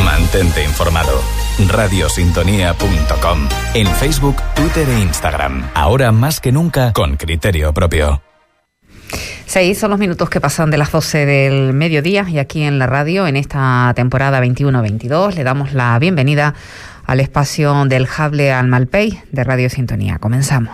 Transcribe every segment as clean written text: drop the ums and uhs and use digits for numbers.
Mantente informado. Radiosintonía.com. En Facebook, Twitter e Instagram. Ahora más que nunca con criterio propio. 6 son los minutos que pasan de las 12 del mediodía y aquí en la radio, en esta temporada 21-22, le damos la bienvenida al espacio del Hable al Malpey de Radio Sintonía. Comenzamos.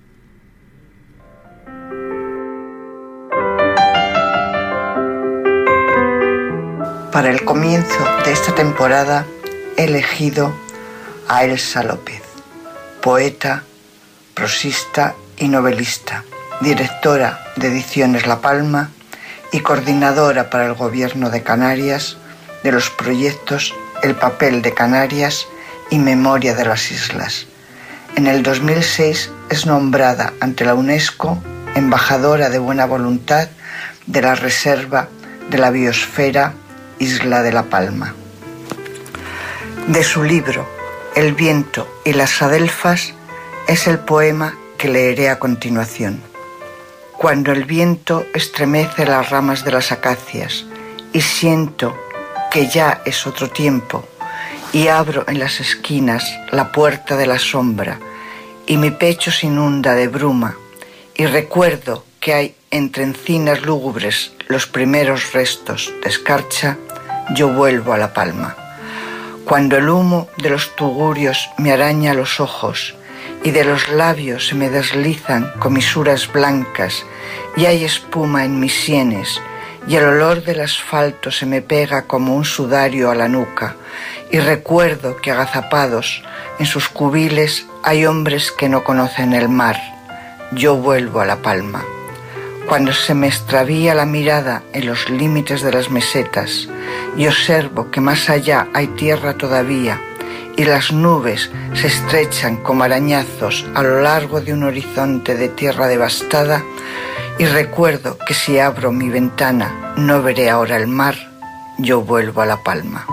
Para el comienzo de esta temporada he elegido a Elsa López, poeta, prosista y novelista, directora de Ediciones La Palma y coordinadora para el Gobierno de Canarias de los proyectos El papel de Canarias y Memoria de las Islas. En el 2006 es nombrada ante la UNESCO embajadora de buena voluntad de la Reserva de la Biosfera Isla de La Palma. De su libro El viento y las adelfas es el poema que leeré a continuación. Cuando el viento estremece las ramas de las acacias y siento que ya es otro tiempo, y abro en las esquinas la puerta de la sombra y mi pecho se inunda de bruma y recuerdo que hay entre encinas lúgubres los primeros restos de escarcha, yo vuelvo a La Palma. Cuando el humo de los tugurios me araña los ojos y de los labios se me deslizan comisuras blancas y hay espuma en mis sienes y el olor del asfalto se me pega como un sudario a la nuca y recuerdo que agazapados en sus cubiles hay hombres que no conocen el mar, yo vuelvo a La Palma. Cuando se me extravía la mirada en los límites de las mesetas y observo que más allá hay tierra todavía y las nubes se estrechan como arañazos a lo largo de un horizonte de tierra devastada y recuerdo que si abro mi ventana no veré ahora el mar, yo vuelvo a La Palma.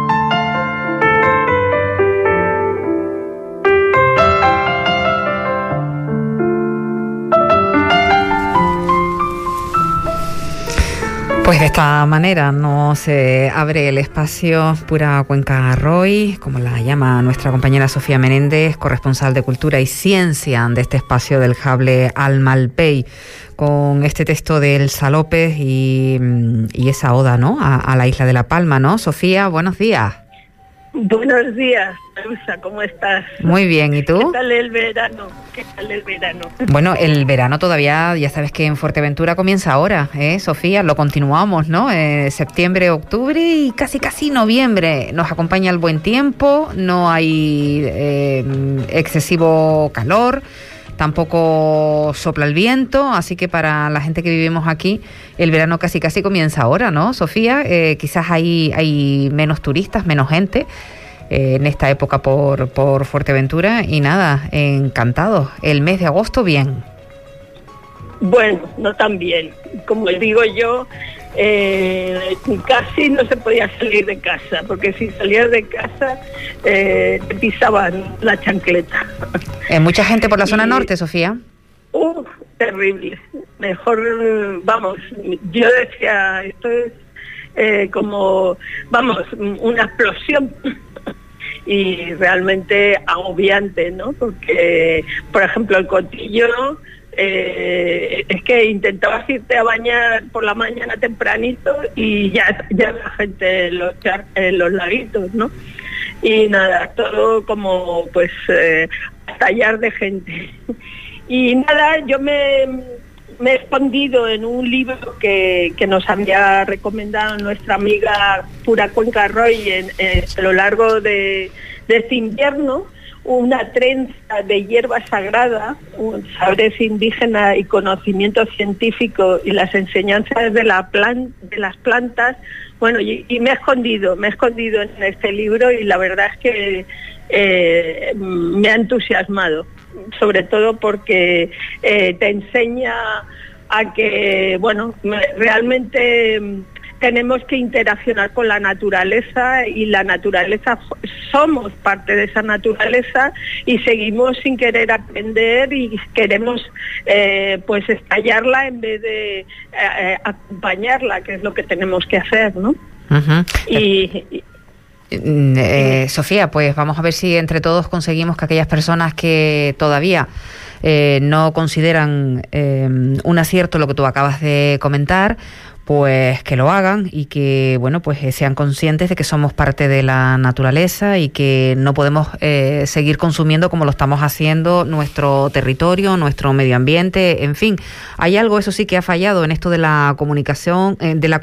Pues de esta manera no se abre el espacio Pura Cuenca Roy, como la llama nuestra compañera Sofía Menéndez, corresponsal de Cultura y Ciencia de este espacio del Hable al Malpey, con este texto de Elsa López y esa oda, ¿no?, a la isla de La Palma, ¿no? Sofía, buenos días. Buenos días, Elsa, ¿cómo estás? Muy bien, ¿y tú? ¿Qué tal el verano? Bueno, el verano todavía, ya sabes que en Fuerteventura comienza ahora, Sofía, lo continuamos, ¿no? Septiembre, octubre y casi noviembre. Nos acompaña el buen tiempo, no hay excesivo calor, tampoco sopla el viento, así que para la gente que vivimos aquí, el verano casi comienza ahora, ¿no, Sofía? Quizás hay menos turistas, menos gente en esta época por Fuerteventura y nada, encantados. El mes de agosto, bien. Bueno, no tan bien. Como digo yo, casi no se podía salir de casa, porque si salías de casa te pisaban la chancleta. ¿Mucha gente por la zona norte, Sofía? Terrible. Mejor, vamos, yo decía, esto es como, vamos, una explosión. Y realmente agobiante, ¿no? Porque, por ejemplo, el Cotillo, es que intentabas irte a bañar por la mañana tempranito y ya la gente en los laguitos, ¿no? Y nada, todo como pues tallar de gente. Y nada, yo me he escondido en un libro que nos había recomendado nuestra amiga Pura Cuenca Roy a lo largo de este invierno, una trenza de hierba sagrada, saberes indígenas y conocimiento científico y las enseñanzas de las plantas. Bueno, y me he escondido en este libro y la verdad es que me ha entusiasmado, sobre todo porque te enseña a que, bueno, realmente tenemos que interaccionar con la naturaleza y la naturaleza, somos parte de esa naturaleza y seguimos sin querer aprender y queremos pues estallarla en vez de acompañarla, que es lo que tenemos que hacer, ¿no? Uh-huh. Sofía, pues vamos a ver si entre todos conseguimos que aquellas personas que todavía no consideran un acierto lo que tú acabas de comentar, pues que lo hagan y que, bueno, pues sean conscientes de que somos parte de la naturaleza y que no podemos seguir consumiendo como lo estamos haciendo nuestro territorio, nuestro medio ambiente, en fin. Hay algo, eso sí, que ha fallado en esto de la comunicación,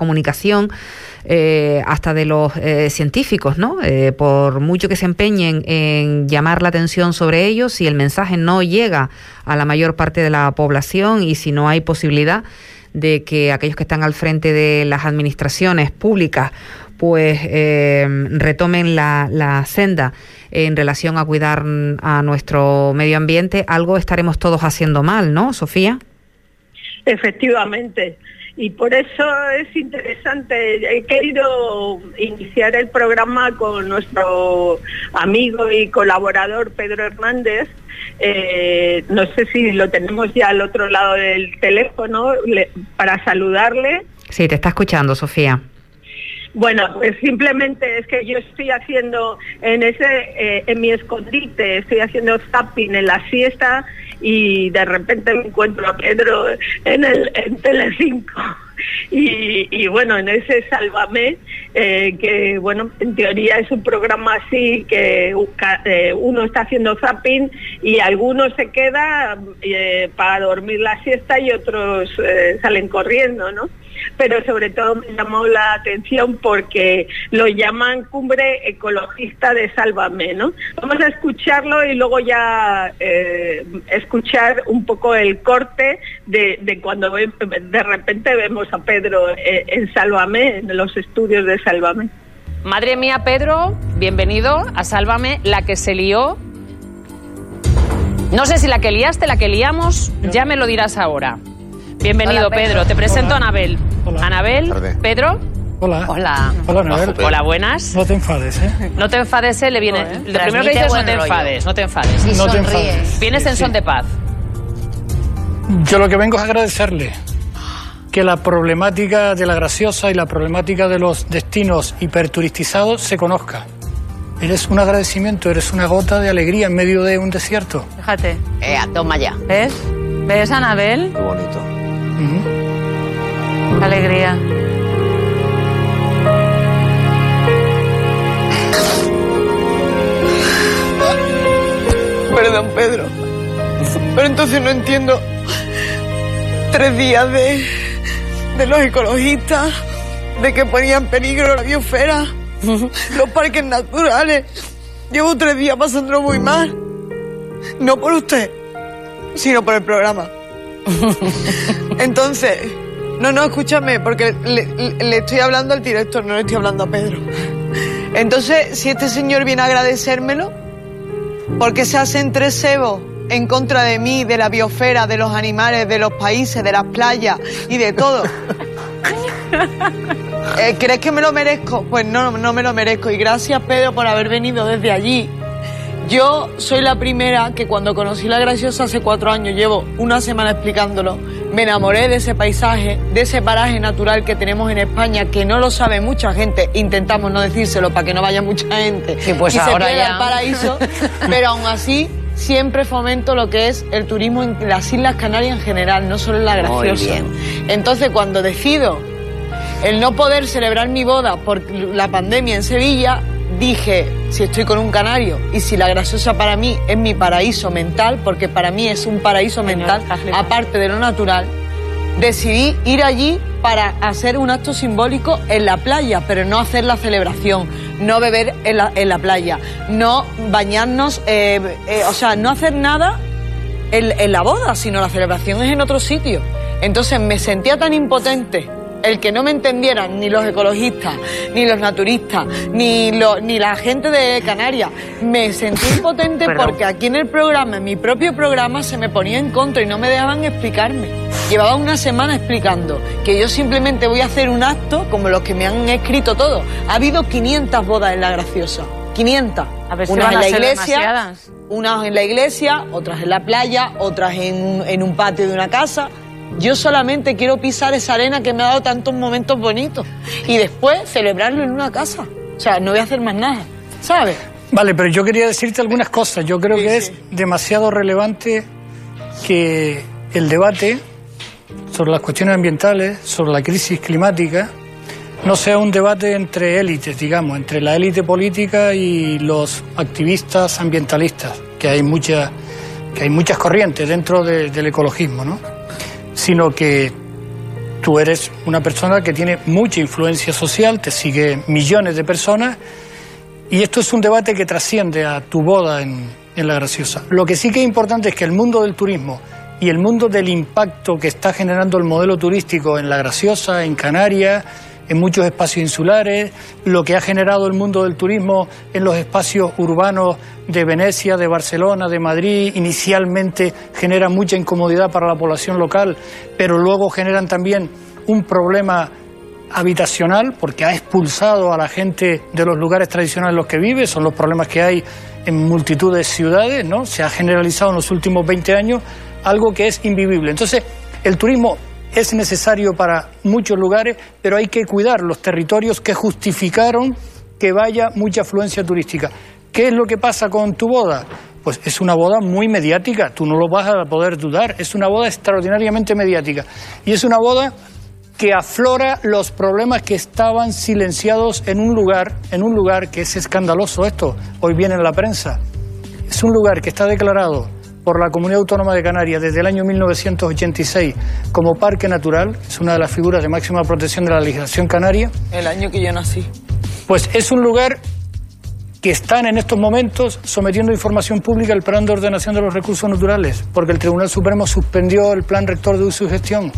hasta de los científicos, ¿no? Por mucho que se empeñen en llamar la atención sobre ello, si el mensaje no llega a la mayor parte de la población y si no hay posibilidad de que aquellos que están al frente de las administraciones públicas pues retomen la senda en relación a cuidar a nuestro medio ambiente, algo estaremos todos haciendo mal, ¿no, Sofía? Efectivamente. Y por eso es interesante, he querido iniciar el programa con nuestro amigo y colaborador Pedro Hernández. No sé si lo tenemos ya al otro lado del teléfono para saludarle. Sí, te está escuchando, Sofía. Bueno, pues simplemente es que yo estoy haciendo en mi escondite, estoy haciendo zapping en la siesta y de repente me encuentro a Pedro en Telecinco. Y bueno, en ese Sálvame, que bueno, en teoría es un programa así que uno está haciendo zapping y algunos se queda para dormir la siesta y otros salen corriendo, ¿no? Pero sobre todo me llamó la atención porque lo llaman Cumbre Ecologista de Sálvame, ¿no? Vamos a escucharlo y luego ya escuchar un poco el corte de cuando de repente vemos a Pedro en Sálvame, en los estudios de Sálvame. Madre mía, Pedro, bienvenido a Sálvame, la que se lió. No sé si la que liaste, la que liamos, ya me lo dirás ahora. Bienvenido, hola, Pedro. Te presento a Anabel. Hola. Anabel, Pedro. Hola. Hola. Hola, Anabel. Hola, buenas. No te enfades, ¿eh? No te enfades, le viene. Lo primero que dices es no te enfades, no te enfades. Y no te enfades. Vienes en son de paz. Yo lo que vengo es agradecerle que la problemática de la Graciosa y la problemática de los destinos hiperturistizados se conozca. Eres un agradecimiento, eres una gota de alegría en medio de un desierto. Fíjate. Toma ya. ¿Ves? ¿Ves, Anabel? Qué bonito. Qué alegría. Perdón, Pedro. Pero entonces no entiendo 3 días de los ecologistas, de que ponían en peligro la biosfera, los parques naturales. Llevo 3 días pasándolo muy mal. No por usted, sino por el programa. Entonces, no, escúchame, porque le estoy hablando al director, no le estoy hablando a Pedro. Entonces, si este señor viene a agradecérmelo, porque se hacen 3 cebos en contra de mí, de la biosfera, de los animales, de los países, de las playas y de todo. ¿Crees que me lo merezco? Pues no me lo merezco. Y gracias, Pedro, por haber venido desde allí. Yo soy la primera que cuando conocí La Graciosa hace 4 años, llevo una semana explicándolo, me enamoré de ese paisaje, de ese paraje natural que tenemos en España, que no lo sabe mucha gente, intentamos no decírselo para que no vaya mucha gente sí, pues y ahora se pierda ya el paraíso, pero aún así siempre fomento lo que es el turismo en las Islas Canarias en general, no solo en La Graciosa. Entonces, cuando decido el no poder celebrar mi boda por la pandemia en Sevilla, dije, si estoy con un canario y si La Graciosa para mí es mi paraíso mental, porque para mí es un paraíso mental, aparte de lo natural, decidí ir allí para hacer un acto simbólico en la playa, pero no hacer la celebración, no beber en la playa, no bañarnos, o sea, no hacer nada en la boda, sino la celebración es en otro sitio. Entonces me sentía tan impotente el que no me entendieran ni los ecologistas, ni los naturistas, ni la gente de Canarias. Me sentí impotente porque aquí en el programa, en mi propio programa, se me ponía en contra y no me dejaban explicarme. Llevaba una semana explicando que yo simplemente voy a hacer un acto como los que me han escrito todos. Ha habido 500 bodas en La Graciosa. 500. A ver si unas van en a la ser iglesia, demasiadas. unas en la iglesia, otras en la playa, otras en un patio de una casa. Yo solamente quiero pisar esa arena que me ha dado tantos momentos bonitos y después celebrarlo en una casa. O sea, no voy a hacer más nada, ¿sabes? Vale, pero yo quería decirte algunas cosas. Yo creo que es demasiado relevante que el debate sobre las cuestiones ambientales, sobre la crisis climática, no sea un debate entre élites, digamos, entre la élite política y los activistas ambientalistas, que hay muchas corrientes dentro del ecologismo, ¿no? Sino que tú eres una persona que tiene mucha influencia social, te siguen millones de personas, y esto es un debate que trasciende a tu boda en La Graciosa. Lo que sí que es importante es que el mundo del turismo y el mundo del impacto que está generando el modelo turístico en La Graciosa, en Canarias, en muchos espacios insulares, lo que ha generado el mundo del turismo en los espacios urbanos de Venecia, de Barcelona, de Madrid, inicialmente genera mucha incomodidad para la población local, pero luego generan también un problema habitacional, porque ha expulsado a la gente de los lugares tradicionales en los que vive. Son los problemas que hay en multitud de ciudades, ¿no? Se ha generalizado en los últimos 20 años algo que es invivible. Entonces, el turismo es necesario para muchos lugares, pero hay que cuidar los territorios que justificaron que vaya mucha afluencia turística. ¿Qué es lo que pasa con tu boda? Pues es una boda muy mediática, tú no lo vas a poder dudar, es una boda extraordinariamente mediática. Y es una boda que aflora los problemas que estaban silenciados en un lugar que es escandaloso esto, hoy viene en la prensa. Es un lugar que está declarado por la Comunidad Autónoma de Canarias desde el año 1986 como parque natural, es una de las figuras de máxima protección de la legislación canaria. El año que yo nací. Pues es un lugar que están en estos momentos sometiendo a información pública el plan de ordenación de los recursos naturales, porque el Tribunal Supremo suspendió el plan rector de uso y gestión.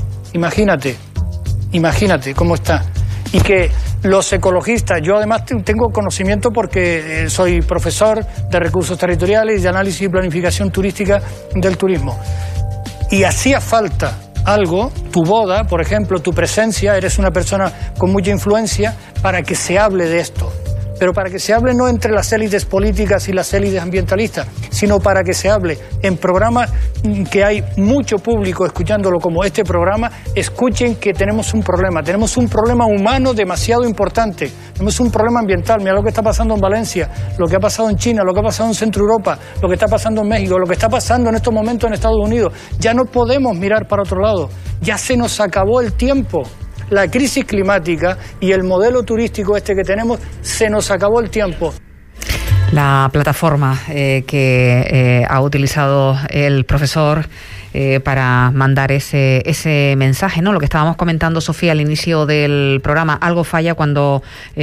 Imagínate cómo está. Y que los ecologistas, yo además tengo conocimiento porque soy profesor de recursos territoriales y de análisis y planificación turística del turismo. Y hacía falta algo, tu boda, por ejemplo, tu presencia, eres una persona con mucha influencia, para que se hable de esto. Pero para que se hable no entre las élites políticas y las élites ambientalistas, sino para que se hable en programas que hay mucho público escuchándolo, como este programa. Escuchen que tenemos un problema humano demasiado importante, tenemos un problema ambiental. Mira lo que está pasando en Valencia, lo que ha pasado en China, lo que ha pasado en Centro Europa, lo que está pasando en México, lo que está pasando en estos momentos en Estados Unidos. Ya no podemos mirar para otro lado, ya se nos acabó el tiempo. La crisis climática y el modelo turístico que tenemos, se nos acabó el tiempo. La plataforma que ha utilizado el profesor para mandar ese mensaje, ¿no? Lo que estábamos comentando, Sofía, al inicio del programa, algo falla cuando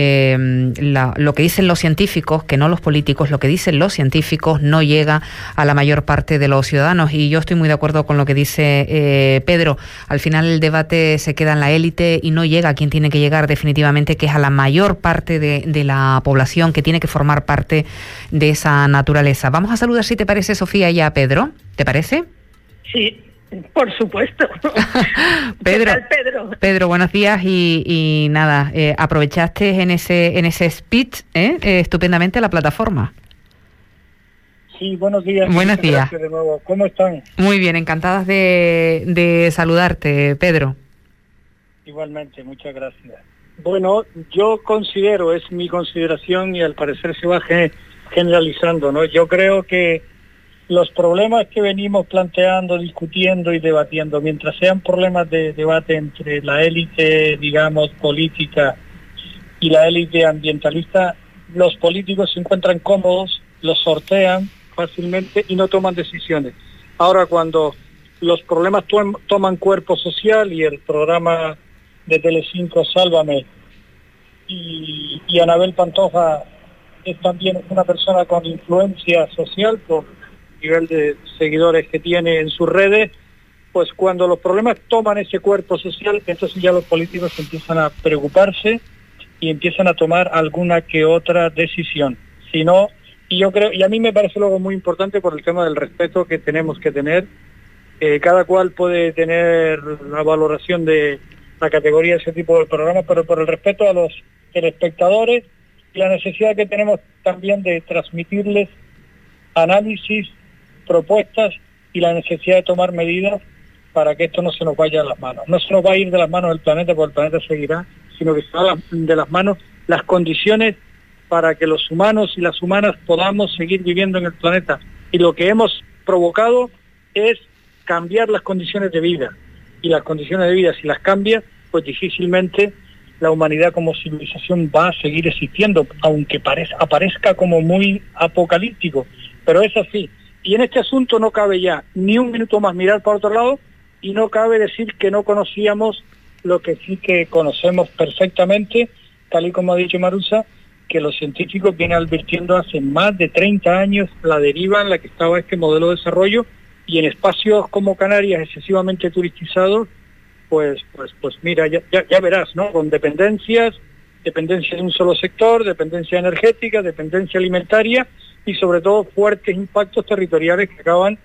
lo que dicen los científicos, que no los políticos, lo que dicen los científicos no llega a la mayor parte de los ciudadanos. Y yo estoy muy de acuerdo con lo que dice Pedro. Al final el debate se queda en la élite y no llega a quien tiene que llegar definitivamente, que es a la mayor parte de la población que tiene que formar parte de esa naturaleza. Vamos a saludar, si te parece, Sofía, y a Pedro. ¿Te parece? Sí, por supuesto. Pedro, ¿Qué tal, Pedro? Pedro, buenos días y nada, aprovechaste en ese speech estupendamente la plataforma. Sí, buenos días. Buenos días. De nuevo. ¿Cómo están? Muy bien, encantadas de saludarte, Pedro. Igualmente, muchas gracias. Bueno, yo considero, es mi consideración y al parecer se va generalizando, ¿no? Yo creo que los problemas que venimos planteando, discutiendo y debatiendo, mientras sean problemas de debate entre la élite, digamos, política y la élite ambientalista, los políticos se encuentran cómodos, los sortean fácilmente y no toman decisiones. Ahora, cuando los problemas toman cuerpo social, y el programa de Telecinco, Sálvame, y Anabel Pantoja es también una persona con influencia social por nivel de seguidores que tiene en sus redes, pues cuando los problemas toman ese cuerpo social, entonces ya los políticos empiezan a preocuparse y empiezan a tomar alguna que otra decisión. Si no, y yo creo, y a mí me parece luego muy importante por el tema del respeto que tenemos que tener. Cada cual puede tener la valoración de la categoría de ese tipo de programas, pero por el respeto a los telespectadores y la necesidad que tenemos también de transmitirles análisis, propuestas y la necesidad de tomar medidas para que esto no se nos vaya de las manos. No se nos va a ir de las manos del planeta, porque el planeta seguirá, sino que se va de las manos las condiciones para que los humanos y las humanas podamos seguir viviendo en el planeta. Y lo que hemos provocado es cambiar las condiciones de vida. Y las condiciones de vida, si las cambias, pues difícilmente la humanidad como civilización va a seguir existiendo, aunque aparezca como muy apocalíptico, pero es así. Y en este asunto no cabe ya ni un minuto más mirar para otro lado, y no cabe decir que no conocíamos lo que sí que conocemos perfectamente, tal y como ha dicho Marusa, que los científicos vienen advirtiendo hace más de 30 años la deriva en la que estaba este modelo de desarrollo, y en espacios como Canarias excesivamente turistizados, pues mira, ya verás, ¿no? Con dependencia de un solo sector, dependencia energética, dependencia alimentaria y sobre todo fuertes impactos territoriales que acaban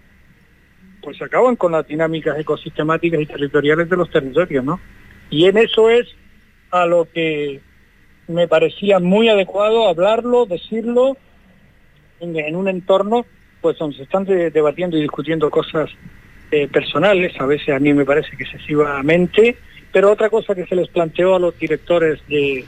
con las dinámicas ecosistemáticas y territoriales de los territorios, ¿no? Y en eso es a lo que me parecía muy adecuado hablarlo, decirlo, en un entorno pues donde se están debatiendo y discutiendo cosas personales, a veces a mí me parece que excesivamente, pero otra cosa que se les planteó a los directores de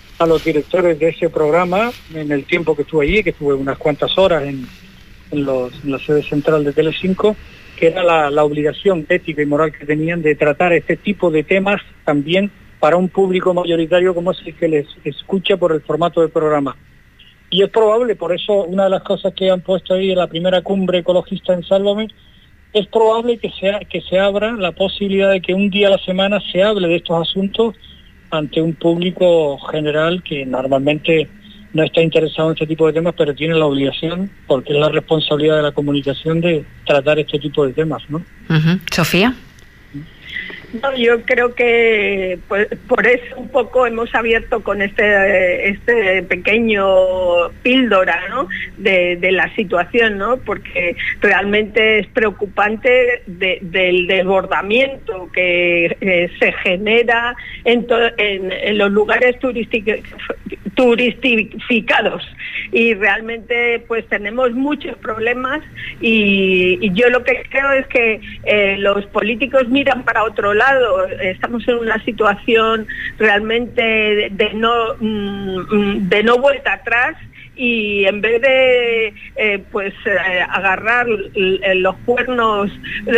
ese programa en el tiempo que estuve allí, que estuve unas cuantas horas en la sede central de Telecinco, que era la obligación ética y moral que tenían de tratar este tipo de temas también para un público mayoritario como es el que les escucha por el formato del programa. Y es probable, por eso una de las cosas que han puesto ahí en la primera cumbre ecologista en Sálvame, es probable que se abra la posibilidad de que un día a la semana se hable de estos asuntos ante un público general que normalmente no está interesado en este tipo de temas, pero tiene la obligación, porque es la responsabilidad de la comunicación, de tratar este tipo de temas, ¿no? Sofía. No, yo creo que pues, por eso un poco hemos abierto con este pequeño píldora, ¿no? de la situación, ¿no? Porque realmente es preocupante del desbordamiento que se genera en los lugares turistificados, y realmente pues tenemos muchos problemas, y yo lo que creo es que los políticos miran para otro lado. Estamos en una situación realmente de no vuelta atrás, y en vez de agarrar los cuernos,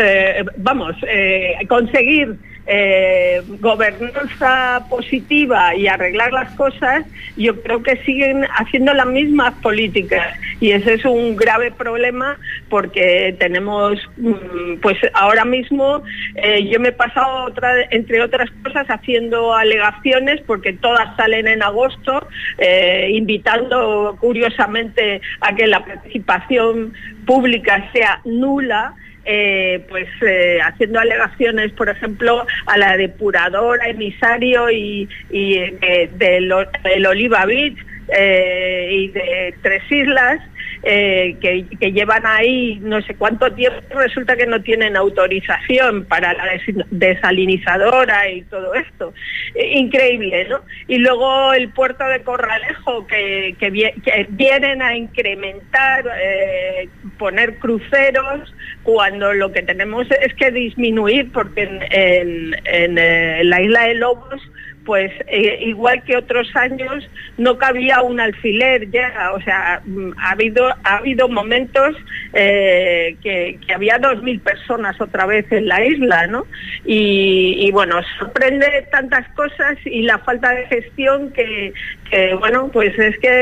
conseguir gobernanza positiva y arreglar las cosas, yo creo que siguen haciendo las mismas políticas, y ese es un grave problema, porque tenemos pues ahora mismo yo me he pasado entre otras cosas haciendo alegaciones, porque todas salen en agosto, invitando curiosamente a que la participación pública sea nula, haciendo alegaciones, por ejemplo, a la depuradora, emisario y del Oliva Beach y de Tres Islas, que llevan ahí no sé cuánto tiempo, resulta que no tienen autorización para la desalinizadora y todo esto. Increíble, ¿no? Y luego el puerto de Corralejo, que vienen a incrementar, poner cruceros, cuando lo que tenemos es que disminuir, porque en la isla de Lobos, pues igual que otros años, no cabía un alfiler ya. O sea, ha habido momentos que había 2.000 personas otra vez en la isla, ¿no? Y bueno, sorprende tantas cosas, y la falta de gestión que bueno, pues es que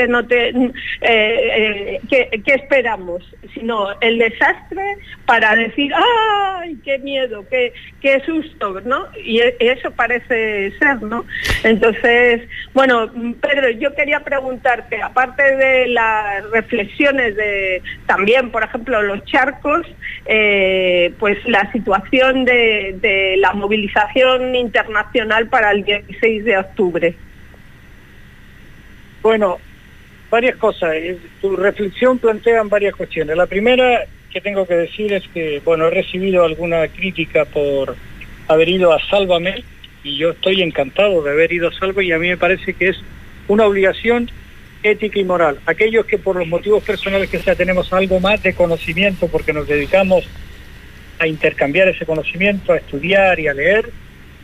¿qué esperamos? Sino el desastre para decir, ¡ay, qué miedo, qué susto!, ¿no? Y eso parece ser, ¿no? Entonces, bueno, Pedro, yo quería preguntarte, aparte de las reflexiones de también, por ejemplo, los charcos, pues la situación de la movilización internacional para el 16 de octubre. Bueno, varias cosas. Tu reflexión plantea varias cuestiones. La primera que tengo que decir es que, bueno, he recibido alguna crítica por haber ido a Sálvame, y yo estoy encantado de haber ido a Sálvame, y a mí me parece que es una obligación ética y moral. Aquellos que por los motivos personales que sea tenemos algo más de conocimiento, porque nos dedicamos a intercambiar ese conocimiento, a estudiar y a leer,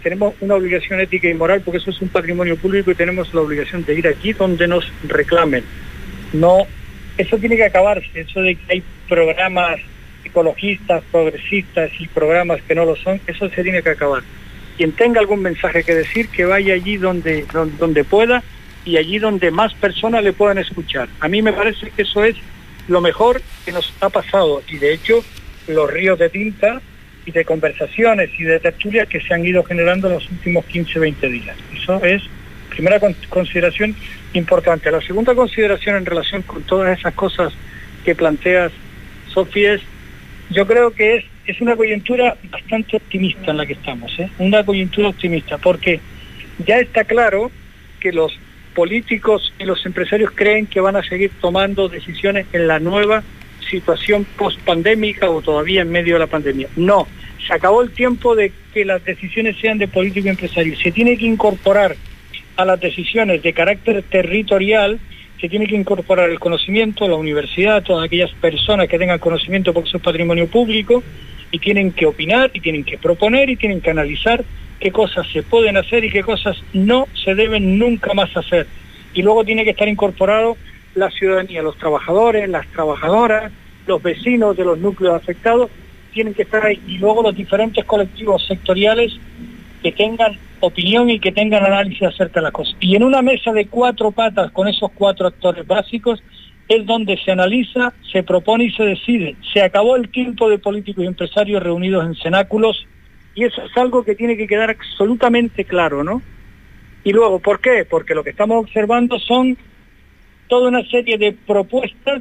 tenemos una obligación ética y moral, porque eso es un patrimonio público y tenemos la obligación de ir allí donde nos reclamen. No, eso tiene que acabarse, eso de que hay programas ecologistas, progresistas y programas que no lo son, eso se tiene que acabar. Quien tenga algún mensaje que decir, que vaya allí donde pueda y allí donde más personas le puedan escuchar. A mí me parece que eso es lo mejor que nos ha pasado, y de hecho los ríos de tinta y de conversaciones y de tertulias que se han ido generando en los últimos 15-20 días. Eso es primera consideración importante. La segunda consideración en relación con todas esas cosas que planteas, Sofía, yo creo que es una coyuntura bastante optimista en la que estamos, una coyuntura optimista, porque ya está claro que los políticos y los empresarios creen que van a seguir tomando decisiones en la nueva situación post-pandémica o todavía en medio de la pandemia. No, se acabó el tiempo de que las decisiones sean de político y empresario. Se tiene que incorporar a las decisiones de carácter territorial, se tiene que incorporar el conocimiento, la universidad, todas aquellas personas que tengan conocimiento, porque eso es patrimonio público, y tienen que opinar, y tienen que proponer, y tienen que analizar qué cosas se pueden hacer y qué cosas no se deben nunca más hacer. Y luego tiene que estar incorporado la ciudadanía, los trabajadores, las trabajadoras, los vecinos de los núcleos afectados, tienen que estar ahí. Y luego los diferentes colectivos sectoriales que tengan opinión y que tengan análisis acerca de las cosas. Y en una mesa de 4 patas con esos 4 actores básicos es donde se analiza, se propone y se decide. Se acabó el tiempo de políticos y empresarios reunidos en cenáculos, y eso es algo que tiene que quedar absolutamente claro, ¿no? Y luego, ¿por qué? Porque lo que estamos observando son toda una serie de propuestas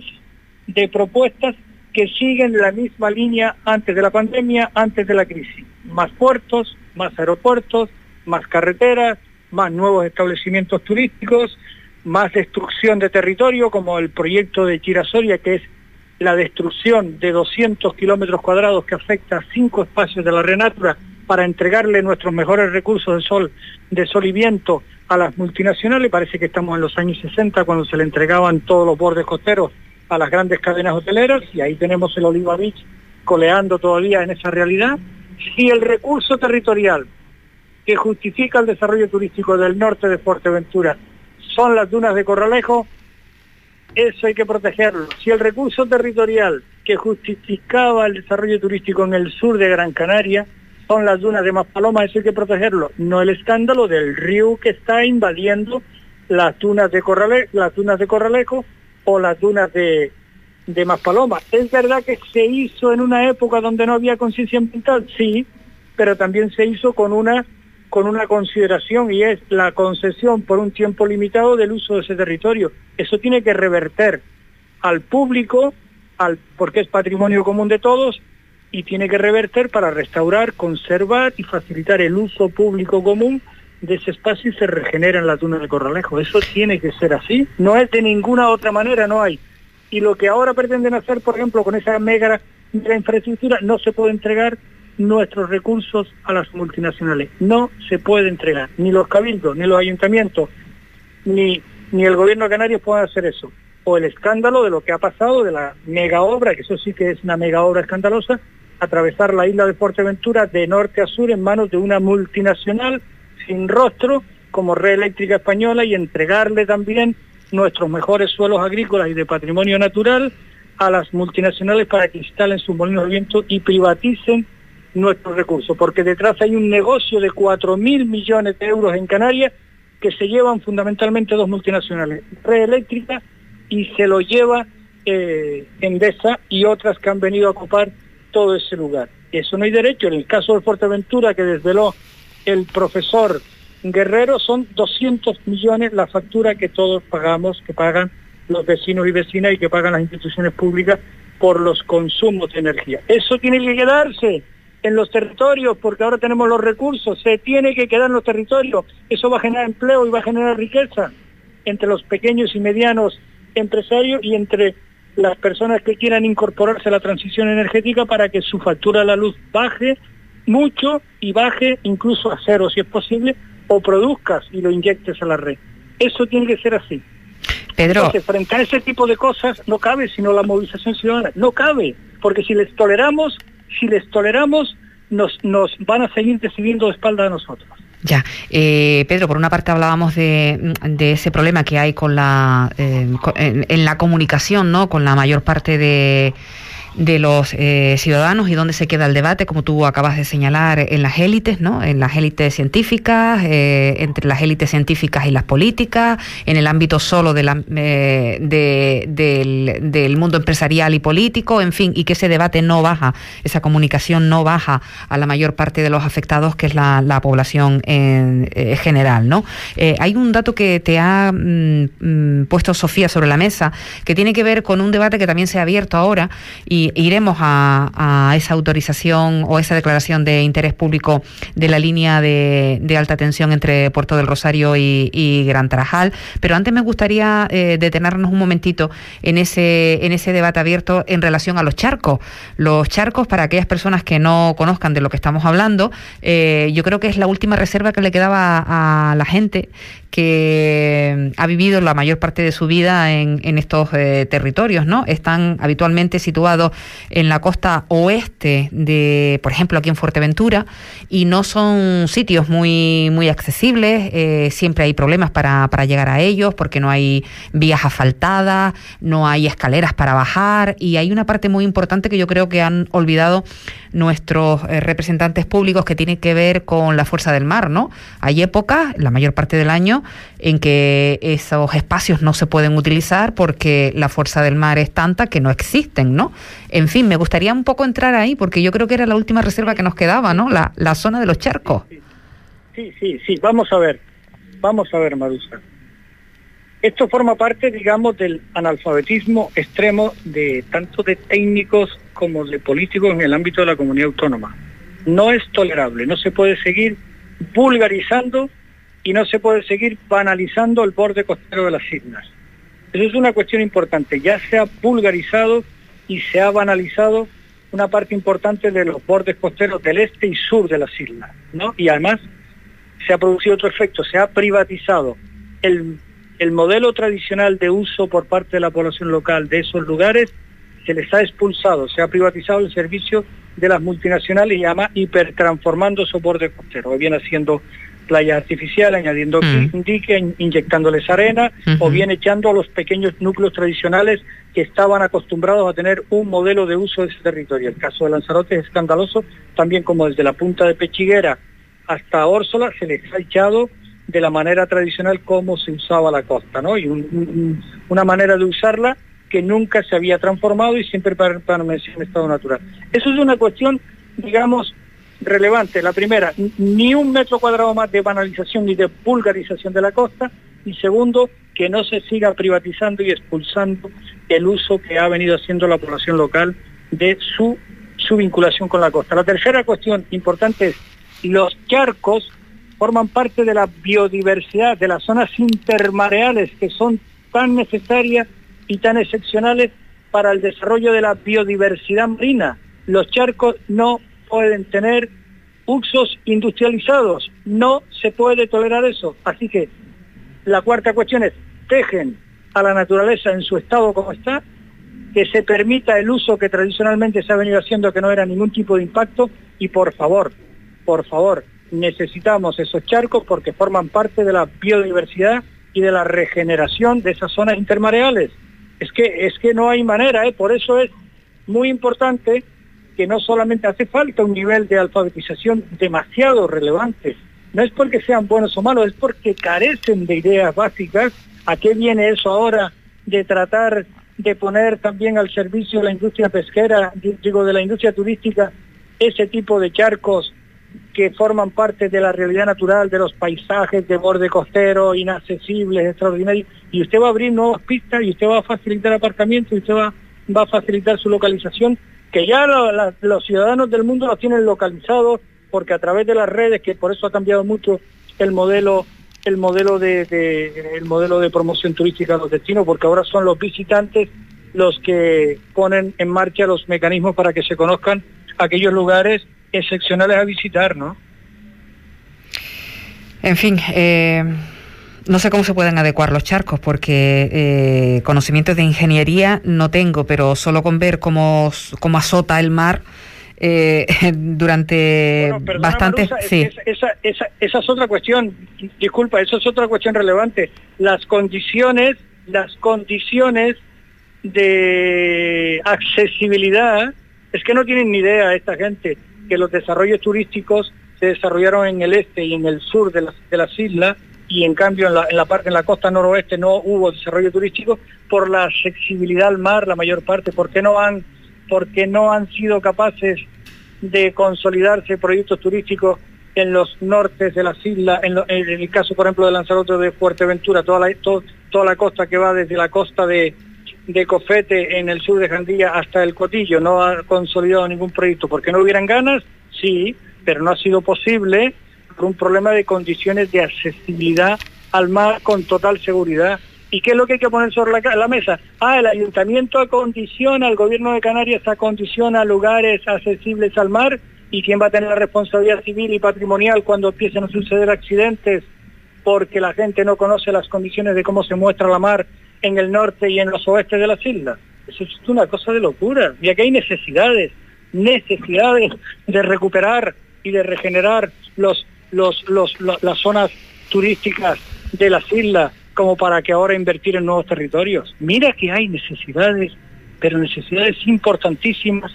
que siguen la misma línea antes de la pandemia, antes de la crisis. Más puertos, más aeropuertos, más carreteras, más nuevos establecimientos turísticos, más destrucción de territorio, como el proyecto de Chirasoria, que es la destrucción de 200 kilómetros cuadrados que afecta a 5 espacios de la Red Natura para entregarle nuestros mejores recursos de sol y viento a las multinacionales. Parece que estamos en los años 60, cuando se le entregaban todos los bordes costeros a las grandes cadenas hoteleras, y ahí tenemos el Oliva Beach coleando todavía en esa realidad. Si el recurso territorial que justifica el desarrollo turístico del norte de Fuerteventura son las dunas de Corralejo, eso hay que protegerlo. Si el recurso territorial que justificaba el desarrollo turístico en el sur de Gran Canaria son las dunas de Maspalomas, eso hay que protegerlo. No el escándalo del río que está invadiendo las dunas de Corralejo o las dunas de Maspalomas. Es verdad que se hizo en una época donde no había conciencia ambiental, sí, pero también se hizo con una consideración, y es la concesión por un tiempo limitado del uso de ese territorio. Eso tiene que reverter al público, porque es patrimonio común de todos, y tiene que reverter para restaurar, conservar y facilitar el uso público común de ese espacio, y se regeneran las dunas de Corralejo. Eso tiene que ser así, no es de ninguna otra manera, no hay. Y lo que ahora pretenden hacer, por ejemplo, con esa mega infraestructura, no se puede entregar nuestros recursos a las multinacionales. No se puede entregar. Ni los cabildos, ni los ayuntamientos, ni el gobierno de Canarias pueden hacer eso. O el escándalo de lo que ha pasado, de la mega obra, que eso sí que es una mega obra escandalosa, atravesar la isla de Fuerteventura de norte a sur en manos de una multinacional sin rostro como Red Eléctrica Española, y entregarle también nuestros mejores suelos agrícolas y de patrimonio natural a las multinacionales para que instalen sus molinos de viento y privaticen nuestros recursos, porque detrás hay un negocio de 4.000 millones de euros en Canarias que se llevan fundamentalmente 2 multinacionales, Red Eléctrica, y se lo lleva Endesa y otras que han venido a ocupar todo ese lugar. Eso no hay derecho. En el caso de Fuerteventura, que desveló el profesor Guerrero, son 200 millones la factura que todos pagamos, que pagan los vecinos y vecinas y que pagan las instituciones públicas por los consumos de energía. Eso tiene que quedarse en los territorios, porque ahora tenemos los recursos, se tiene que quedar en los territorios. Eso va a generar empleo y va a generar riqueza entre los pequeños y medianos empresarios y entre las personas que quieran incorporarse a la transición energética, para que su factura de la luz baje mucho y baje incluso a cero si es posible, o produzcas y lo inyectes a la red. Eso tiene que ser así. Pedro. Entonces, frente a ese tipo de cosas no cabe sino la movilización ciudadana. No cabe, porque si les toleramos, nos van a seguir decidiendo de espalda a nosotros. Ya, Pedro, por una parte hablábamos de ese problema que hay con en la comunicación, ¿no? Con la mayor parte de los ciudadanos, y dónde se queda el debate, como tú acabas de señalar, en las élites, ¿no? En las élites científicas, entre las élites científicas y las políticas, en el ámbito solo del mundo empresarial y político, en fin, y que ese debate no baja, esa comunicación no baja a la mayor parte de los afectados, que es la población en general, ¿no? Hay un dato que te ha puesto Sofía sobre la mesa, que tiene que ver con un debate que también se ha abierto ahora, y iremos a esa autorización o esa declaración de interés público de la línea de alta tensión entre Puerto del Rosario y Gran Tarajal. Pero antes me gustaría detenernos un momentito en ese debate abierto en relación a los charcos. Los charcos, para aquellas personas que no conozcan de lo que estamos hablando, yo creo que es la última reserva que le quedaba a la gente que ha vivido la mayor parte de su vida en estos territorios, ¿no? Están habitualmente situados en la costa oeste de, por ejemplo, aquí en Fuerteventura, y no son sitios muy accesibles. Siempre hay problemas para llegar a ellos, porque no hay vías asfaltadas, no hay escaleras para bajar, y hay una parte muy importante que yo creo que han olvidado nuestros representantes públicos, que tiene que ver con la fuerza del mar, ¿no? Hay épocas, la mayor parte del año, en que esos espacios no se pueden utilizar porque la fuerza del mar es tanta que no existen, ¿no? En fin, me gustaría un poco entrar ahí, porque yo creo que era la última reserva que nos quedaba, ¿no? La zona de los charcos. Sí, vamos a ver, Marusa. Esto forma parte, digamos, del analfabetismo extremo de tanto de técnicos como de políticos en el ámbito de la comunidad autónoma. No es tolerable, no se puede seguir vulgarizando y no se puede seguir banalizando el borde costero de las islas. Eso es una cuestión importante. Ya se ha vulgarizado y se ha banalizado una parte importante de los bordes costeros del este y sur de las islas, ¿no? Y además se ha producido otro efecto, se ha privatizado el modelo tradicional de uso por parte de la población local de esos lugares, se les ha expulsado, se ha privatizado el servicio de las multinacionales y además hipertransformando esos bordes costeros, bien haciendo playas artificiales, añadiendo diques, inyectándoles arena, o bien echando a los pequeños núcleos tradicionales que estaban acostumbrados a tener un modelo de uso de ese territorio. El caso de Lanzarote es escandaloso, también como desde la punta de Pechiguera hasta Órsola se les ha echado de la manera tradicional como se usaba la costa, ¿no? Y una manera de usarla que nunca se había transformado y siempre permanecía en estado natural. Eso es una cuestión, digamos, relevante. La primera, ni un metro cuadrado más de banalización ni de vulgarización de la costa, y segundo, que no se siga privatizando y expulsando el uso que ha venido haciendo la población local de su vinculación con la costa. La tercera cuestión importante es, los charcos forman parte de la biodiversidad, de las zonas intermareales que son tan necesarias y tan excepcionales para el desarrollo de la biodiversidad marina. Los charcos no pueden tener usos industrializados, no se puede tolerar eso. Así que la cuarta cuestión es, dejen a la naturaleza en su estado como está, que se permita el uso que tradicionalmente se ha venido haciendo, que no era ningún tipo de impacto, y por favor, necesitamos esos charcos porque forman parte de la biodiversidad y de la regeneración de esas zonas intermareales. Es que no hay manera, por eso es muy importante que no solamente hace falta un nivel de alfabetización demasiado relevante, no es porque sean buenos o malos, es porque carecen de ideas básicas. ¿A qué viene eso ahora de tratar de poner también al servicio de la industria pesquera, de la industria turística, ese tipo de charcos que forman parte de la realidad natural, de los paisajes de borde costero, inaccesibles, extraordinarios, y usted va a abrir nuevas pistas y usted va a facilitar aparcamiento y usted va a facilitar su localización, que ya los ciudadanos del mundo lo tienen localizado, porque a través de las redes, que por eso ha cambiado mucho el modelo de promoción turística de los destinos, porque ahora son los visitantes los que ponen en marcha los mecanismos para que se conozcan aquellos lugares excepcionales a visitar, ¿no? En fin, no sé cómo se pueden adecuar los charcos, porque conocimientos de ingeniería no tengo, pero solo con ver cómo azota el mar, durante bastante... Marusa, sí. esa es otra cuestión, disculpa, eso es otra cuestión relevante. Las condiciones de accesibilidad, es que no tienen ni idea esta gente que los desarrollos turísticos se desarrollaron en el este y en el sur de las islas, y en cambio en la costa noroeste no hubo desarrollo turístico por la accesibilidad al mar, la mayor parte, porque no han sido capaces de consolidarse proyectos turísticos en los nortes de las islas, en el caso por ejemplo de Lanzarote, de Fuerteventura, toda la costa que va desde la costa de Cofete en el sur de Jandía hasta el Cotillo, no ha consolidado ningún proyecto. ¿Porque no hubieran ganas? Sí, pero no ha sido posible por un problema de condiciones de accesibilidad al mar con total seguridad. ¿Y qué es lo que hay que poner sobre la mesa? El ayuntamiento acondiciona, el gobierno de Canarias acondiciona lugares accesibles al mar, y quién va a tener la responsabilidad civil y patrimonial cuando empiecen a suceder accidentes porque la gente no conoce las condiciones de cómo se muestra la mar en el norte y en los oestes de las islas. Eso es una cosa de locura. Y aquí hay necesidades de recuperar y de regenerar las zonas turísticas de las islas, como para que ahora invertir en nuevos territorios. Mira que hay necesidades, pero necesidades importantísimas,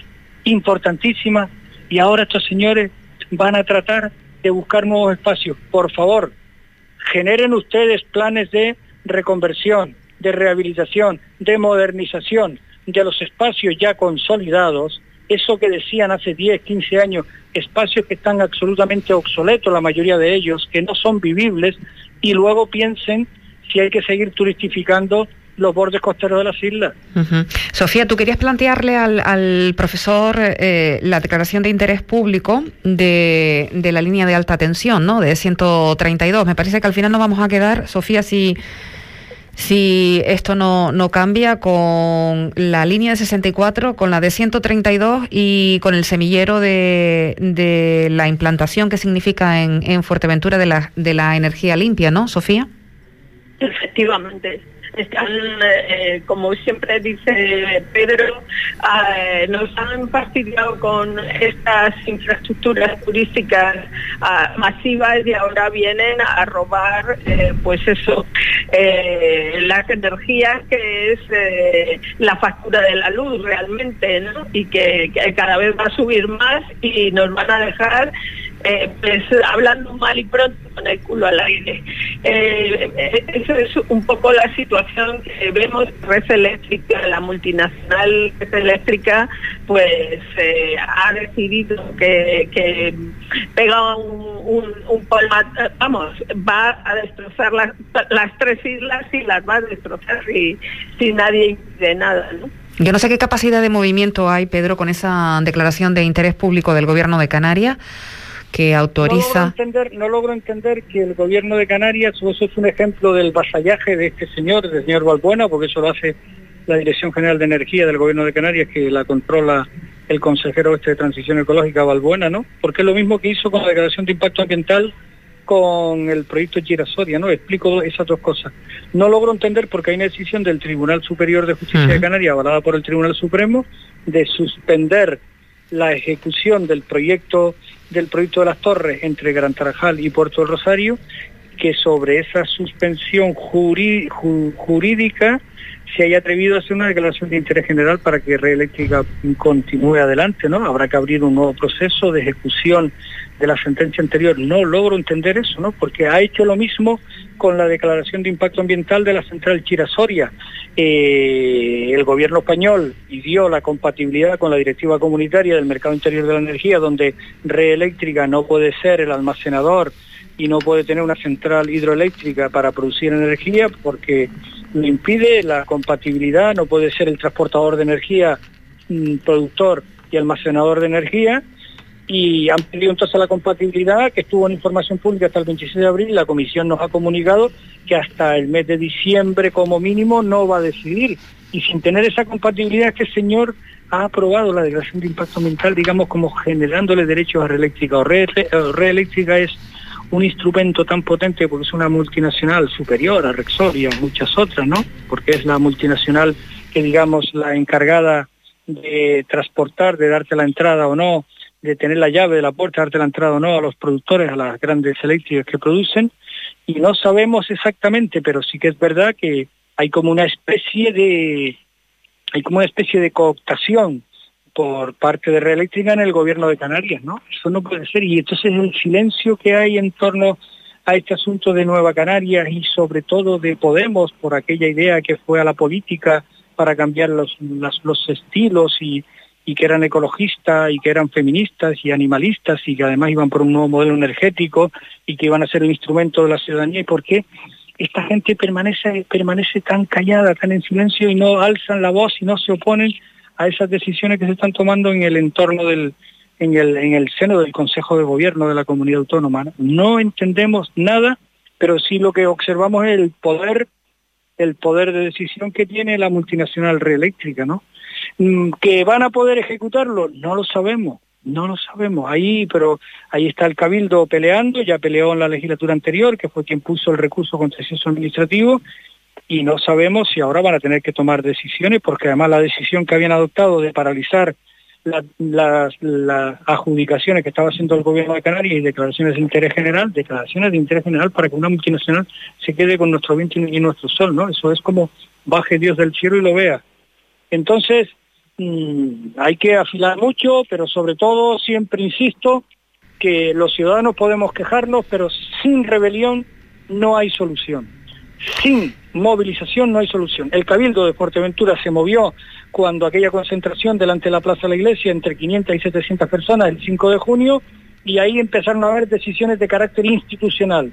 y ahora estos señores van a tratar de buscar nuevos espacios. Por favor, generen ustedes planes de reconversión, de rehabilitación, de modernización de los espacios ya consolidados, eso que decían hace 10, 15 años, espacios que están absolutamente obsoletos, la mayoría de ellos, que no son vivibles, y luego piensen si hay que seguir turistificando los bordes costeros de las islas. Uh-huh. Sofía, tú querías plantearle al profesor la declaración de interés público de la línea de alta tensión, ¿no?, de 132. Me parece que al final nos vamos a quedar, Sofía, si esto no cambia, con la línea de 64, con la de 132 y con el semillero de la implantación que significa en Fuerteventura de la energía limpia, ¿no, Sofía? Efectivamente. Están, como siempre dice Pedro, nos han fastidiado con estas infraestructuras turísticas masivas, y ahora vienen a robar, las energías, que es la factura de la luz realmente, ¿no? Y que cada vez va a subir más, y nos van a dejar hablando mal y pronto con el culo al aire. Eso es un poco la situación que vemos. Red Eléctrica, la multinacional Red Eléctrica, pues ha decidido que pega un palma, va a destrozar las tres islas, y las va a destrozar si nadie impide nada, ¿no? Yo no sé qué capacidad de movimiento hay, Pedro, con esa declaración de interés público del Gobierno de Canarias, que autoriza... No logro entender que el Gobierno de Canarias, eso es un ejemplo del vasallaje de este señor, del señor Balbuena, porque eso lo hace la Dirección General de Energía del Gobierno de Canarias, que la controla el consejero de Transición Ecológica, Balbuena, ¿no? Porque es lo mismo que hizo con la declaración de impacto ambiental con el proyecto Girasoria, ¿no? Explico esas dos cosas. No logro entender porque hay una decisión del Tribunal Superior de Justicia de Canarias, avalada por el Tribunal Supremo, de suspender la ejecución del proyecto de las Torres entre Gran Tarajal y Puerto del Rosario, que sobre esa suspensión jurídica se haya atrevido a hacer una declaración de interés general para que Red Eléctrica continúe adelante, ¿no? Habrá que abrir un nuevo proceso de ejecución de la sentencia anterior. No logro entender eso, ¿no? Porque ha hecho lo mismo con la declaración de impacto ambiental de la central Chira-Soria. El gobierno español pidió la compatibilidad con la directiva comunitaria del mercado interior de la energía, donde Red Eléctrica no puede ser el almacenador y no puede tener una central hidroeléctrica para producir energía, porque lo impide la compatibilidad, no puede ser el transportador de energía, productor y almacenador de energía, y han pedido entonces la compatibilidad, que estuvo en información pública hasta el 26 de abril, y la Comisión nos ha comunicado que hasta el mes de diciembre como mínimo no va a decidir, y sin tener esa compatibilidad, este señor ha aprobado la declaración de impacto ambiental, digamos, como generándole derechos a Red Eléctrica. Red Eléctrica es un instrumento tan potente porque es una multinacional superior a Repsol y a muchas otras, ¿no? Porque es la multinacional que, digamos, la encargada de transportar, de darte la entrada o no tener la llave de la puerta, darte la entrada o no a los productores, a las grandes eléctricas que producen, y no sabemos exactamente, pero sí que es verdad que hay como una especie de cooptación por parte de Red Eléctrica en el gobierno de Canarias, ¿no? Eso no puede ser, y entonces el silencio que hay en torno a este asunto de Nueva Canarias y sobre todo de Podemos, por aquella idea que fue a la política para cambiar los estilos y que eran ecologistas y que eran feministas y animalistas y que además iban por un nuevo modelo energético y que iban a ser el instrumento de la ciudadanía. ¿Y por qué esta gente permanece tan callada, tan en silencio y no alzan la voz y no se oponen a esas decisiones que se están tomando en el entorno en el seno del Consejo de Gobierno de la Comunidad Autónoma? No entendemos nada, pero sí lo que observamos es el poder de decisión que tiene la multinacional Red Eléctrica, ¿no? ¿Que van a poder ejecutarlo? No lo sabemos. Pero ahí está el Cabildo peleando, ya peleó en la legislatura anterior, que fue quien puso el recurso contencioso administrativo, y no sabemos si ahora van a tener que tomar decisiones, porque además la decisión que habían adoptado de paralizar las adjudicaciones que estaba haciendo el gobierno de Canarias y declaraciones de interés general para que una multinacional se quede con nuestro viento y nuestro sol, ¿no? Eso es como baje Dios del cielo y lo vea. Entonces, hay que afilar mucho, pero sobre todo siempre insisto que los ciudadanos podemos quejarnos, pero sin rebelión no hay solución. Sin movilización no hay solución. El Cabildo de Fuerteventura se movió cuando aquella concentración delante de la Plaza de la Iglesia, entre 500 y 700 personas, el 5 de junio, y ahí empezaron a haber decisiones de carácter institucional.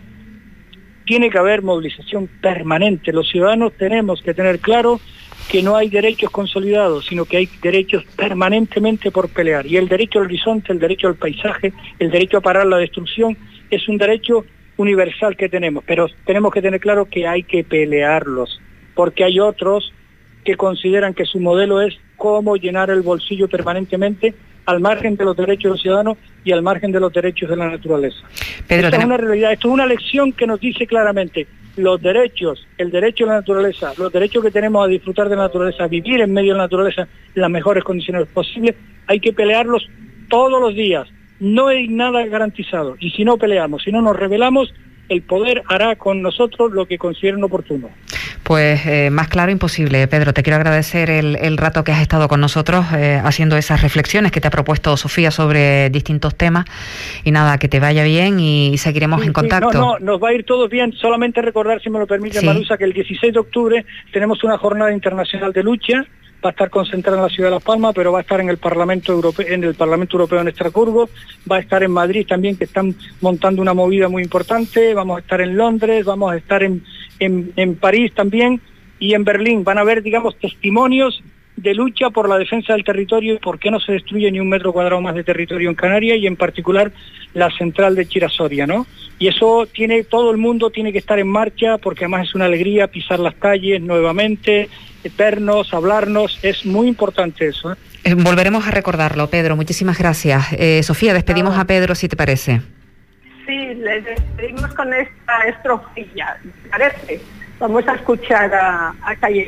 Tiene que haber movilización permanente. Los ciudadanos tenemos que tener claro que no hay derechos consolidados, sino que hay derechos permanentemente por pelear. Y el derecho al horizonte, el derecho al paisaje, el derecho a parar la destrucción, es un derecho universal que tenemos, pero tenemos que tener claro que hay que pelearlos, porque hay otros que consideran que su modelo es cómo llenar el bolsillo permanentemente al margen de los derechos de los ciudadanos y al margen de los derechos de la naturaleza. Pedro, esta es una realidad, esto es una lección que nos dice claramente los derechos, el derecho a la naturaleza, los derechos que tenemos a disfrutar de la naturaleza, a vivir en medio de la naturaleza en las mejores condiciones posibles, hay que pelearlos todos los días. No hay nada garantizado, y si no peleamos, si no nos rebelamos, el poder hará con nosotros lo que consideren oportuno. Pues más claro imposible. Pedro, te quiero agradecer el rato que has estado con nosotros haciendo esas reflexiones que te ha propuesto Sofía sobre distintos temas, y nada, que te vaya bien y seguiremos en contacto. No, nos va a ir todo bien. Solamente recordar, si me lo permite, Marusa, que el 16 de octubre tenemos una jornada internacional de lucha. Va a estar concentrada en la ciudad de Las Palmas, pero va a estar en el Parlamento Europeo en Estrasburgo, va a estar en Madrid también, que están montando una movida muy importante, vamos a estar en Londres, vamos a estar en París también, y en Berlín. Van a haber, digamos, testimonios de lucha por la defensa del territorio y por qué no se destruye ni un metro cuadrado más de territorio en Canarias, y en particular la central de Chirasoria, ¿no? Y eso todo el mundo tiene que estar en marcha, porque además es una alegría pisar las calles nuevamente, vernos, hablarnos, es muy importante eso, ¿eh? Volveremos a recordarlo, Pedro, muchísimas gracias. Sofía, despedimos a Pedro, si te parece. Sí, le despedimos con esta estrofilla, ¿te parece? Vamos a escuchar a Calle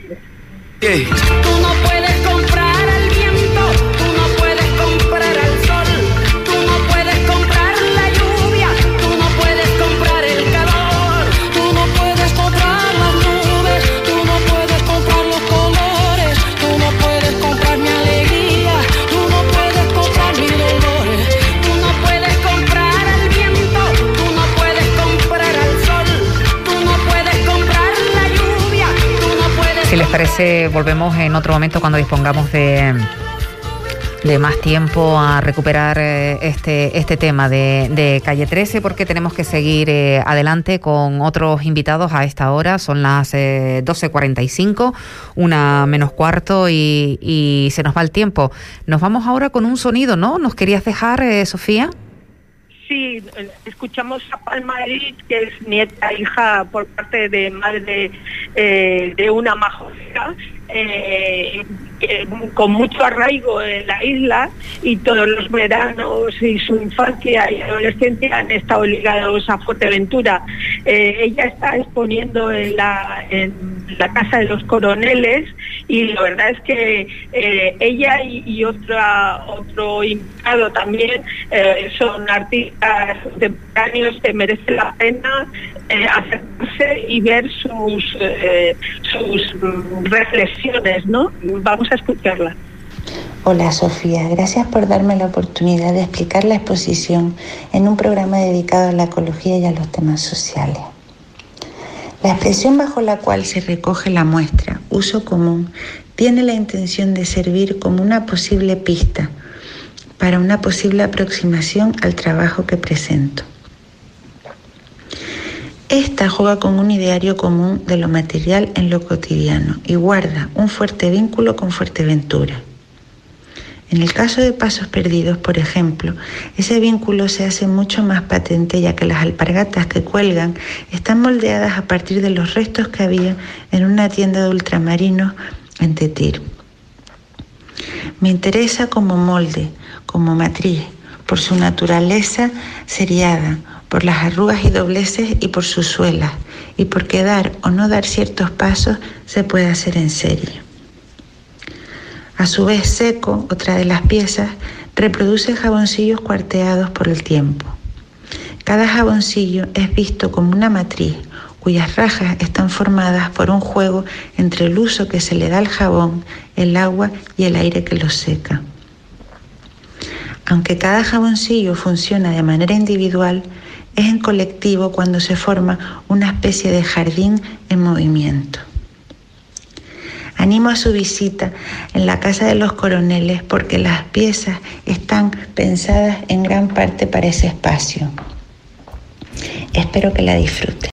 13. Tú no puedes comprar al viento, tú no puedes comprar al sol, tú no puedes comprar la lluvia, tú no puedes comprar el calor, tú no puedes comprar las nubes, tú no puedes comprar los colores, tú no puedes comprar mi alegría, tú no puedes comprar mis dolores, tú no puedes comprar al viento, tú no puedes comprar al sol, tú no puedes comprar la lluvia, tú no puedes. Si les parece, volvemos en otro momento cuando dispongamos de más tiempo a recuperar este tema de Calle 13, porque tenemos que seguir adelante con otros invitados a esta hora. Son las 12:45, 1:45, y se nos va el tiempo. Nos vamos ahora con un sonido, ¿no? ¿Nos querías dejar, Sofía? Sí, escuchamos a Palma Eric, que es nieta, hija por parte de madre de una majónica, con mucho arraigo en la isla, y todos los veranos y su infancia y adolescencia han estado ligados a Fuerteventura. Ella está exponiendo en la Casa de los Coroneles, y la verdad es que ella y otro invitado también son artistas contemporáneos que merece la pena acercarse y ver sus reflexiones, ¿no? Vamos a escucharla. Hola Sofía, gracias por darme la oportunidad de explicar la exposición en un programa dedicado a la ecología y a los temas sociales. La expresión bajo la cual se recoge la muestra, uso común, tiene la intención de servir como una posible pista para una posible aproximación al trabajo que presento. Esta juega con un ideario común de lo material en lo cotidiano y guarda un fuerte vínculo con Fuerteventura. En el caso de Pasos Perdidos, por ejemplo, ese vínculo se hace mucho más patente, ya que las alpargatas que cuelgan están moldeadas a partir de los restos que había en una tienda de ultramarinos en Tetir. Me interesa como molde, como matriz, por su naturaleza seriada, por las arrugas y dobleces y por sus suelas, y porque dar o no dar ciertos pasos se puede hacer en serie. A su vez, Seco, otra de las piezas, reproduce jaboncillos cuarteados por el tiempo. Cada jaboncillo es visto como una matriz, cuyas rajas están formadas por un juego entre el uso que se le da al jabón, el agua y el aire que lo seca. Aunque cada jaboncillo funciona de manera individual, es en colectivo cuando se forma una especie de jardín en movimiento. Animo a su visita en la Casa de los Coroneles porque las piezas están pensadas en gran parte para ese espacio. Espero que la disfrute.